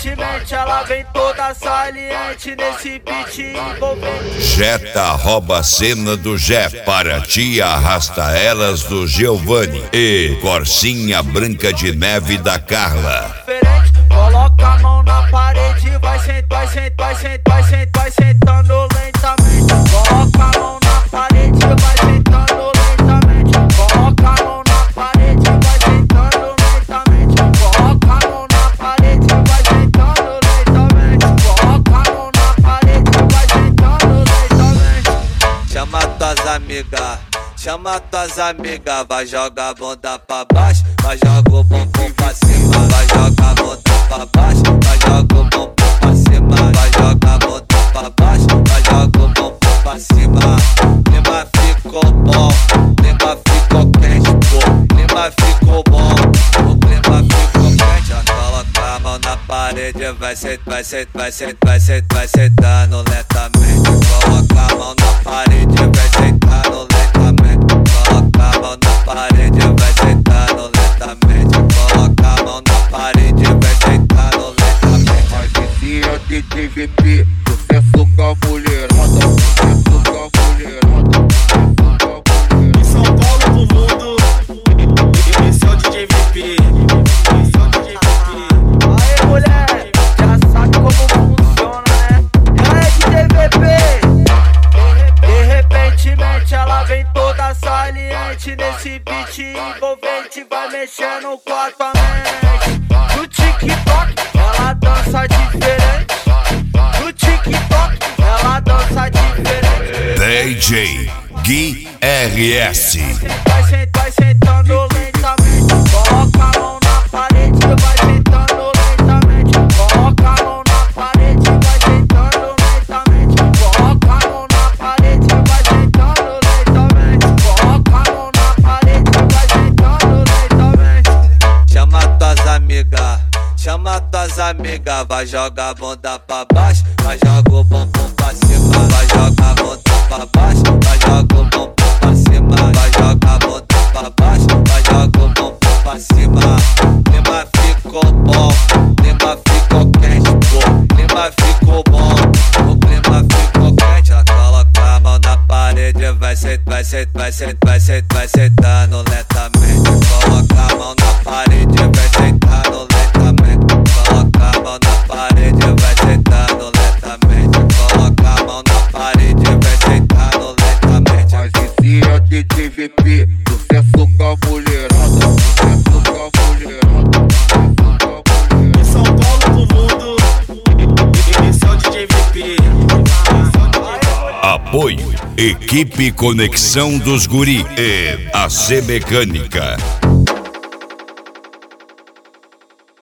repentemente ela vem toda saliente nesse beat envolvente. Jetta rouba a cena do Jé, para ti arrasta elas do Giovanni e Corsinha Branca de Neve da Carla. Diferente, coloca a mão na parede, vai sentando lentamente. Coloca a mão na parede, vai sentando lentamente. Coloca a mão na parede, vai sentando lentamente. Coloca a mão na parede, vai sentando lentamente. Coloca a mão na parede, vai sentando lentamente. Chama tuas amigas, vai jogar a bunda pra baixo, vai jogar o bumbum pra cima, vai jogar a bunda pra baixo, vai jogar o bumbum pra cima, vai jogar a bunda pra baixo, vai jogar o bumbum pra cima. Clima ficou bom, clima ficou quente, pô, clima ficou bom, o clima ficou quente. Já coloca a mão na parede, vai sentando lentamente. Coloca a mão na parede, vai sentando lentamente. Coloca a mão na parede, vai sentando lentamente. Coloca a mão na parede, vai sentando lentamente. Mas esse é o DJ VP, sucesso com a mulherada, sucesso com a mulherada. Em São Paulo pro mundo, esse é o DJ VP. Aê mulher, já sabe como funciona, né? É DJ VP. De repentemente ela vem toda saliente nesse beat envolvente, vai mexendo com a tua mente. No TikTok ela dança diferente. No TikTok ela dança diferente. DJ Gui RS. Vai sentando lentamente. Coloca a mão na parede, vai sentando lentamente. Coloca a mão na parede, vai sentando lentamente. Coloca a mão na parede, vai sentando lentamente. Coloca a mão na parede, vai sentando lentamente. Chama tuas amigas, vai jogar a bunda pra baixo, vai jogar o bumbum pra cima, vai jogar a bunda pra baixo, vai jogar o bumbum pra cima, vai jogar a bunda pra baixo, vai jogar o bumbum pra cima. Clima ficou bom, clima ficou quente, pô, clima ficou bom, o clima ficou quente. Já coloca a mão na parede, vai sentando lentamente. Coloca a mão na parede, vai sentando lentamente. Coloca a mão na parede, vai sentando lentamente. Coloca a mão na parede, vai sentando lentamente. Mas esse é o DJ VP, sucesso com a mulherada, sucesso com a mulherada. Em São Paulo pro mundo, esse é o DJ VP. Apoio Equipe Conexão dos Guri e AC Mecânica.